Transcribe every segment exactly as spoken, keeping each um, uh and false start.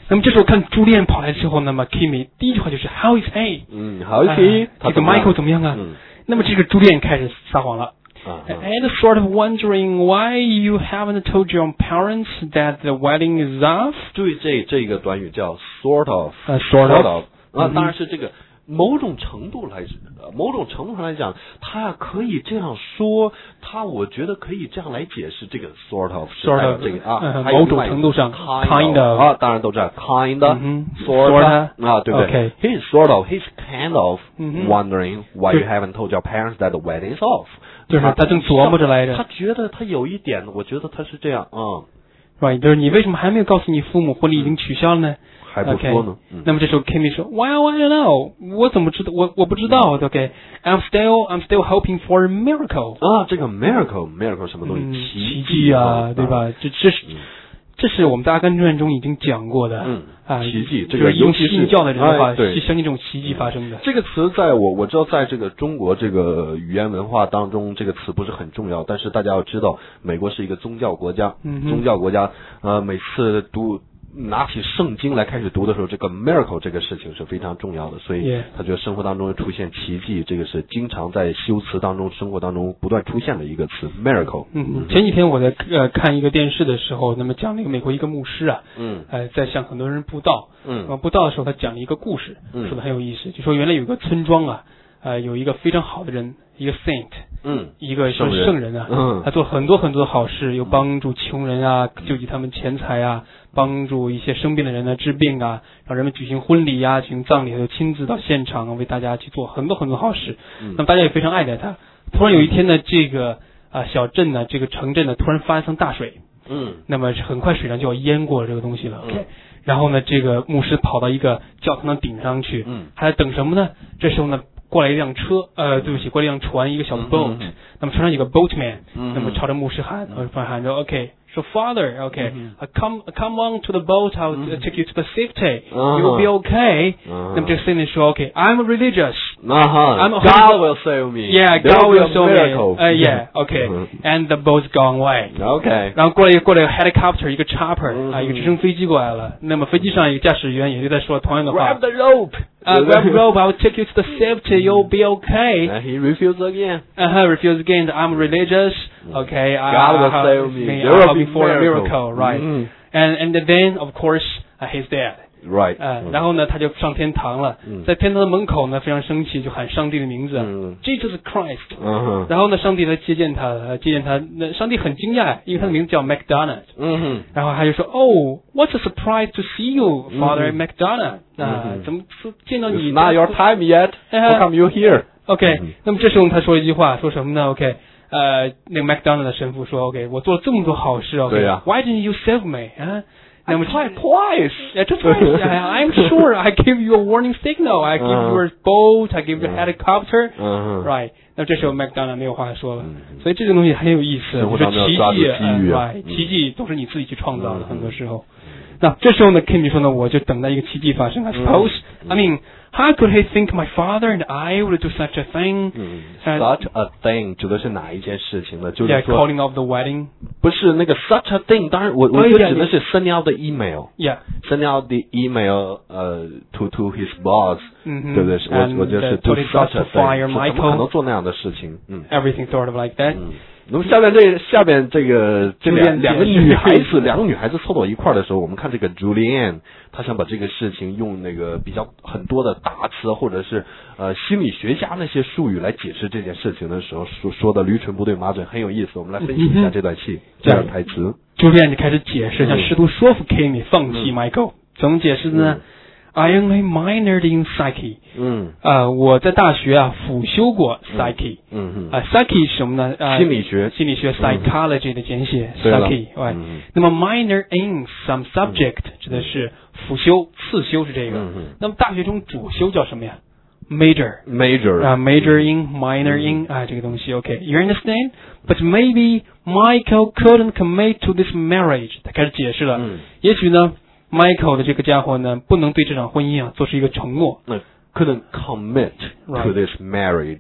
那么这时候看朱丽叶跑来之后，那么 Kimmy 第一句话就是 How is he？ 嗯 ，How is he？、 呃、这个 Michael 怎么样啊？ 嗯、 那么这个朱丽叶开始撒谎了。 Uh-huh. And sort of wondering why you haven't told your parents that the wedding is off. 注意这这个短语叫 sort of，uh, sort of， of 啊，当然是这个某种程度来，某种程度上来讲，他可以这样说，他我觉得可以这样来解释这个 sort of，sort of 这个啊， 呃、某种程度上 kind of 啊，当然都知道 kind of，sort of 啊，对不对 ？Okay. He's sort of，he's kind of wondering why you haven't told your parents that the wedding is off。 就是他正琢磨着来着， 他觉得他有一点，我觉得他是这样，嗯 ，right， 就是你为什么还没有告诉你父母婚礼已经取消了呢？ 还不说呢。 Okay. 嗯、那么这时候 Kimmy 说 ，Well, I don't know， 我怎么知道？我我不知道。OK，I'm、okay. still I'm still hoping for a miracle。 啊，这个 miracle miracle 什么东西？ 嗯、 奇迹啊，对吧？这这是。嗯这是我们《阿甘正传》中已经讲过的， 嗯啊， 奇迹，这个就是用信教的人的话， 哎、对， 相信这种奇迹发生的。 这个词在我我知道，在这个中国这个语言文化当中，这个词不是很重要，但是大家要知道，美国是一个宗教国家， 嗯、 宗教国家，呃，每次读。拿起圣经来开始读的时候，这个 miracle 这个事情是非常重要的，所以他觉得生活当中出现奇迹，这个是经常在修辞当中、生活当中不断出现的一个词 miracle。 嗯，前几天我在呃看一个电视的时候，那么讲那个美国一个牧师啊， 嗯， 呃，在向很多人布道， 嗯， 布道的时候他讲了一个故事， 嗯， 说的很有意思，就说原来有一个村庄啊，呃，有一个非常好的人，一个 saint， 嗯， 一个圣人， 圣人啊， 嗯， 他做很多很多的好事，又帮助穷人啊，救济他们钱财啊，帮助一些生病的人呢治病啊，让人们举行婚礼啊，举行葬礼，他就亲自到现场啊，为大家去做很多很多好事。 嗯， 那么大家也非常爱戴他。突然有一天呢，这个啊小镇呢，这个城镇呢，突然发生大水。 嗯， 那么很快水量就要淹过这个东西了。 嗯 OK， 然后呢，这个牧师跑到一个教堂的顶上去， 嗯， 还在等什么呢？这时候呢，过来一辆车，呃，对不起，过来一辆船，一个小的 boat，、嗯、那么船上有个 boatman，、嗯、那么朝着牧师喊，然后喊着 OK。So father, okay, mm-hmm. uh, come come on to the boat. I'll mm-hmm. take you to the safety. Uh-huh. You'll be okay. 那么这个 saint 说 OK, I'm religious. Uh-huh. I'm God will save me. Yeah, There God will save me. 呃 Yeah, okay. And the boat's gone away. Okay. 然后过来一个过来一个 helicopter, 一个 chopper 啊， 一个直升飞机过来了。那么飞机上一个驾驶员也就在说同样的话。 Grab the rope. Uh, grab the rope. I'll take you to the safety. You'll be okay. And he refused again. Uh-huh, refused again. I'm religious. Okay. God will save me. me There will be be for a miracle. miracle, right? Mm-hmm. And and then of course uh, he's dead. Right. 呃，然后呢，他就上天堂了，在天堂的门口呢，非常生气，就喊上帝的名字，Jesus Christ。然后呢，上帝来接见他，接见他，那上帝很惊讶，因为他的名字叫 McDonald。嗯，然后他就说 ，Oh, what's a surprise to see you, Father McDonald？ 啊，怎么见到你 ？It's not your time yet. How come you here? OK， 那么这时候他说一句话，说什么呢 ？OK， 呃，那个 McDonald 的神父说 ，OK， 我做了这么多好事 ，OK， 对呀 Why didn't you save me？ 啊？ I tried twice. Yeah, just twice. I'm sure I gave you a warning signal. I gave you a boat. I gave you a helicopter. Right. 那这时候 McDonald 没有话说了，所以这个东西很有意思。就是奇迹，嗯 ，right， 奇迹都是你自己去创造的，很多时候。那这时候呢 ，Kimmy 说呢，我就等待一个奇迹发生。I suppose. I mean, how could he think my father and I would do such a thing? Such a thing 指的是哪一件事情呢？就是说 calling off the wedding. 不是那个 such a thing， 当然我我就指的是 sending out the email. Yeah. Sending out the email 呃 to to his boss， 对不对？我我就是 to such a thing， 怎么可能做那样的事情？嗯 ，everything sort of like that。 那么下面这下面这个这两两个女孩子，两个女孩子凑到一块儿的时候，我们看这个 Julianne， 她想把这个事情用那个比较很多的大词或者是呃心理学家那些术语来解释这件事情的时候，说说的驴唇不对马嘴，很有意思。我们来分析一下这段戏，这段台词。 Julianne 就开始解释，想试图说服 Kimmy 放弃 Michael， 怎么解释呢？I only minored in psyche。嗯，呃，我在大学啊辅修过 psyche。嗯嗯。啊 ，psyche 是什么呢？呃， 心理学。 心理学 psychology 的简写 psyche。对。那么 minor in some subject 指的是辅修、次修是这个。嗯那么大学中主修叫什么呀 ？Major。 Major。 啊 ，major in, minor in 啊，这个东西 OK。You understand? But maybe Michael couldn't commit to this marriage。他开始解释了。嗯。也许呢。Michael 的这个家伙呢，不能对这场婚姻啊做出一个承诺。 那 couldn't commit to this marriage，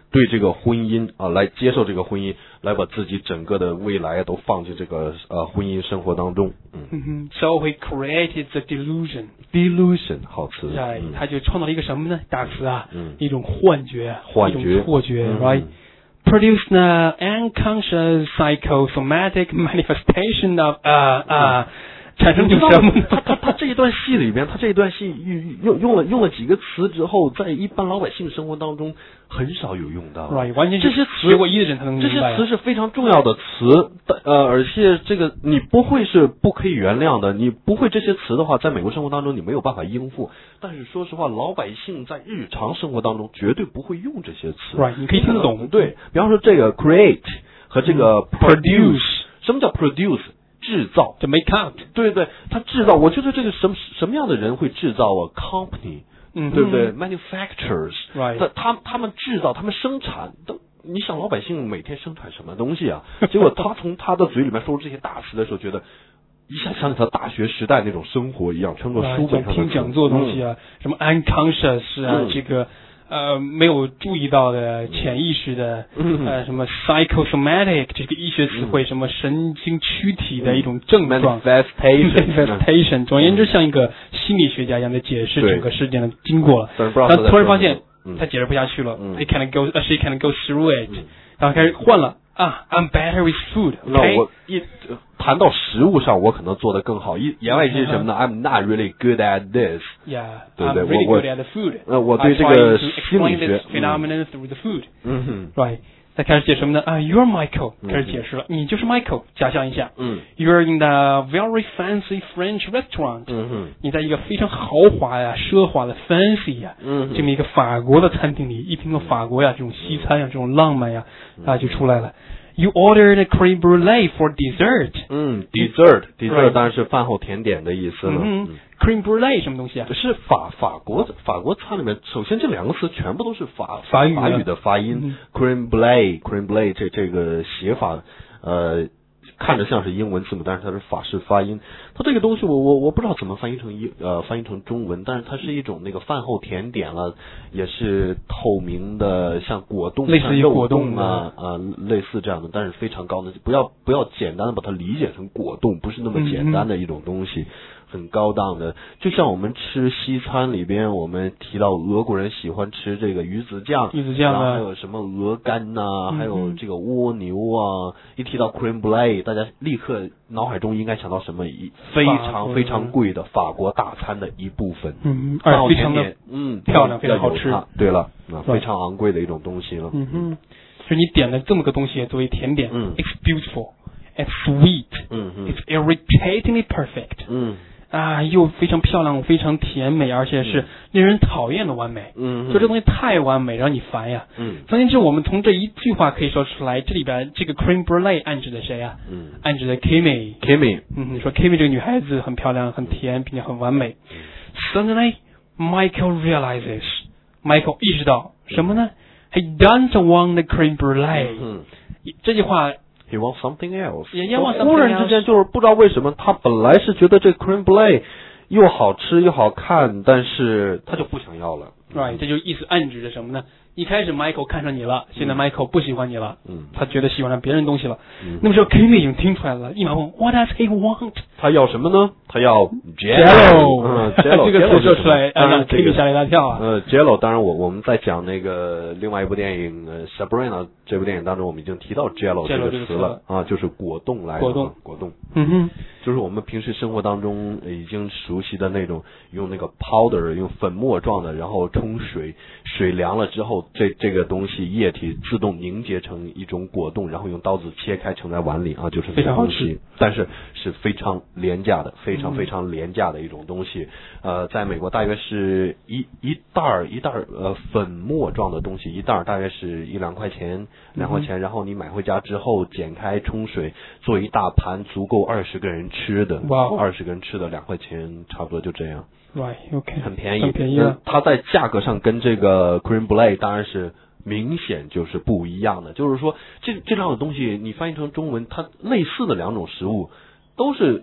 对这个婚姻啊、呃，来接受这个婚姻，来把自己整个的未来都放进这个呃婚姻生活当中。嗯嗯哼 ，So he created the delusion. Delusion 好词。 对， 嗯、 他就创造了一个什么呢？大词啊， 嗯， 一种幻觉， 幻觉， 一种错觉、 嗯、 ，right？Produce the unconscious psychosomatic manifestation of 呃呃，产生出什么？ 他他他这一段戏里边，他这一段戏用用用了用了几个词之后，在一般老百姓生活当中很少有用到。 Right， 完全这些词学过医的人才能明白。 这些词是非常重要的词，呃，而且这个你不会是不可以原谅的，你不会这些词的话，在美国生活当中你没有办法应付。但是说实话，老百姓在日常生活当中绝对不会用这些词。 Right， 你可以听得懂。 对，比方说这个 create 和这个 produce，、嗯、什么叫 produce？制造， 就 make out， 对对，他制造，我觉得这个什么什么样的人会制造啊 ？company， 嗯， 对不对 ？manufacturers， right， 他他们制造，他们生产，都你想老百姓每天生产什么东西啊？结果他从他的嘴里面说出这些大词的时候，觉得一下想起他大学时代那种生活一样，撑过书本上的听讲座的东西啊，嗯、什么 unconscious 啊，嗯、这个。呃，没有注意到的潜意识的，嗯、呃，什么 psychosomatic 这个医学词汇，嗯、什么神经躯体的一种症状 ，manifestation，manifestation， 总而言之，像一个心理学家一样的解释整个事件的经过了。他突然发现他解释不下去了，他 can't go， she can't go through it，然后开始换了。啊 ，I'm better with food。 那我一谈到食物上，我可能做得更好。一言外之意是什么呢 ？I'm not really good at this。 Yeah， 对不对？ I'm really good at the food。 呃，我对这个心理学 phenomenon through the food。 嗯哼 ，right。再开始解释什么呢？啊 ，You're Michael， 开始解释了，你就是 Michael， 假想一下， 嗯 ，You're in the very fancy French restaurant， 嗯哼， 你在一个非常豪华呀、奢华的 fancy 呀， 嗯， 这么一个法国的餐厅里，一听到法国呀这种西餐呀这种浪漫呀，啊就出来了。You ordered a crème brûlée for dessert。 嗯 ，dessert dessert 当然是饭后甜点的意思了。 嗯 ，crème brûlée 什么东西啊？ 是法法国法国餐里面，首先这两个词全部都是法法语法语的发音。 嗯、 crème brûlée crème brûlée 这这个写法，呃。看着像是英文字母，但是它是法式发音。它这个东西我我我不知道怎么翻译成英呃翻译成中文，但是它是一种那个饭后甜点了，也是透明的，像果冻， 类似于果冻啊啊、呃、类似这样的，但是非常高的，不要不要简单的把它理解成果冻，不是那么简单的一种东西。嗯很高档的，就像我们吃西餐里边，我们提到俄国人喜欢吃这个鱼子酱， 鱼子酱啊， 还有什么鹅肝呐、啊嗯， 还有这个蜗牛啊。一提到 crème brûlée， 大家立刻脑海中应该想到什么？非常非常贵的法国大餐的一部分。 嗯，而且非常的嗯漂亮，非常好吃。 对了，那非常昂贵的一种东西了。 嗯哼，就是你点了这么个东西作为甜点， 嗯 ，It's beautiful, it's sweet, 嗯嗯 it's irritatingly perfect， 嗯。 啊，又非常漂亮，非常甜美，而且是令人讨厌的完美。 嗯， 就这东西太完美，让你烦呀。 嗯， 总而言之，我们从这一句话可以说出来，这里边这个 crème brûlée 暗指的谁呀？ 嗯， 暗指的 Kimmy。Kimmy， 嗯， 你说 Kimmy 这个女孩子很漂亮、很甜，并且很完美。Suddenly, Michael realizes，Michael 意识到什么呢 ？He doesn't want the crème brûlée。 嗯， 这句话。 He wants something else。 忽然之间就是不知道为什么，他本来是觉得这 crème brûlée 又好吃又好看，但是他就不想要了。 Right， 这就意思暗指着什么呢？一开始 Michael 看上你了，现在 Michael 不喜欢你了， 嗯， 他觉得喜欢上别人东西了。 嗯， 那么时候 Kimmy 已经听出来了，立马问 What does he want？ 他要什么呢？他要 Jello。 嗯 ，Jello 这个词说出来，让 Kimmy 吓了一大跳啊。 呃 ，Jello， 当然我我们在讲那个另外一部电影呃 Sabrina 这部电影当中，我们已经提到 Jello 这个词了啊，就是果冻来的。 果冻， 果冻。 嗯哼， 就是我们平时生活当中已经熟悉的那种，用那个 powder 用粉末状的，然后冲水，水凉了之后，这这个东西液体自动凝结成一种果冻，然后用刀子切开盛在碗里啊，就是非常好吃， 但是是非常廉价的，非常非常廉价的一种东西。呃，在美国大约是一一袋儿一袋儿呃粉末状的东西，一袋儿大约是一两块钱，两块钱，然后你买回家之后剪开冲水，做一大盘，足够二十个人吃的。 哇， 二十个人吃的两块钱，差不多就这样。 Right, OK， 很便宜， 很便宜了。 它在价格上跟这个 crème brûlée 当然是明显就是不一样的。就是说，这这两种东西你翻译成中文，它类似的两种食物都是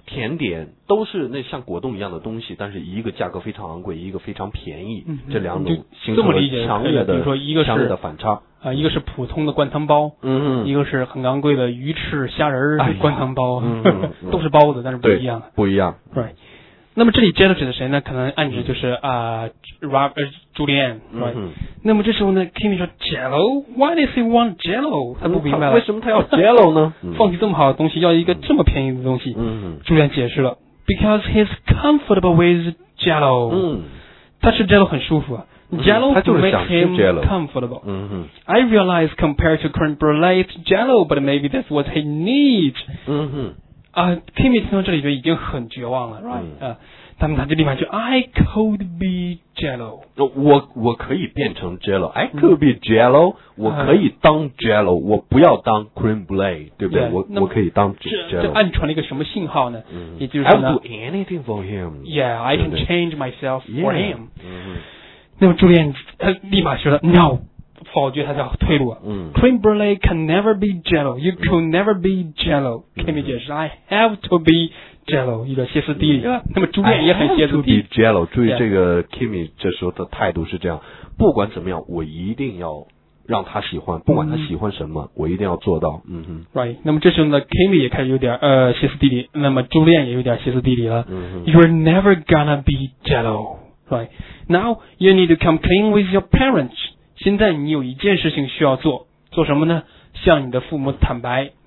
甜点都是那像果冻一样的东西，但是一个价格非常昂贵，一个非常便宜， 嗯、 这两种形成了强烈的， 比如说一个是强烈的反差。 啊，一个是普通的灌汤包， 嗯， 一个是很昂贵的鱼翅虾仁儿灌汤包， 哎嗯、 都是包子，但是不一样， 不一样。 Right。那么这里 Jello 指的谁呢？可能暗指就是啊 ，Rob 呃朱丽安 ，Right。嗯、那么这时候呢 ，Kimmy 说 Jello，Why does he want Jello？ 他不明白了， 为什么他要 Jello 呢？ 放弃这么好的东西，要一个这么便宜的东西。 嗯， 朱丽安解释了 ，Because he's comfortable with Jello。 嗯， 他吃 Jello 很舒服啊。Jello makes him comfortable. Mm-hmm. I realize compared to creme brulee, it's Jello, but maybe that's what he needs. 嗯哼， 啊 ，Kimmy 听到这里就已经很绝望了 ，right？啊，他们他就立马就 I could be Jello。 我我可以变成 Jello，I could be Jello，我可以当 Jello，我不要当 creme brulee，对不对？我我可以当 Jello。 这暗传了一个什么信号呢？也就是说呢 ，I'll do anything for him. Yeah, I can change myself for him. 那么朱丽安他立马说了 No， 否决他的退路。嗯 ，Creme brulee can never be Jello. You could never be Jello. Kimmy 解释 I have to be Jello， 有点歇斯底里。那么朱丽安也很歇斯底里。 be Jello， 注意这个 Kimmy 这时候的态度是这样，不管怎么样，我一定要让他喜欢，不管他喜欢什么，我一定要做到。嗯哼 ，Right。那么这时候呢 ，Kimmy 也开始有点呃歇斯底里，那么朱丽安也有点歇斯底里了。 嗯 You're never gonna be Jello。Right. Now you need to come clean with your parents. 现在你有一件事情需要做，做什么呢？向你的父母坦白。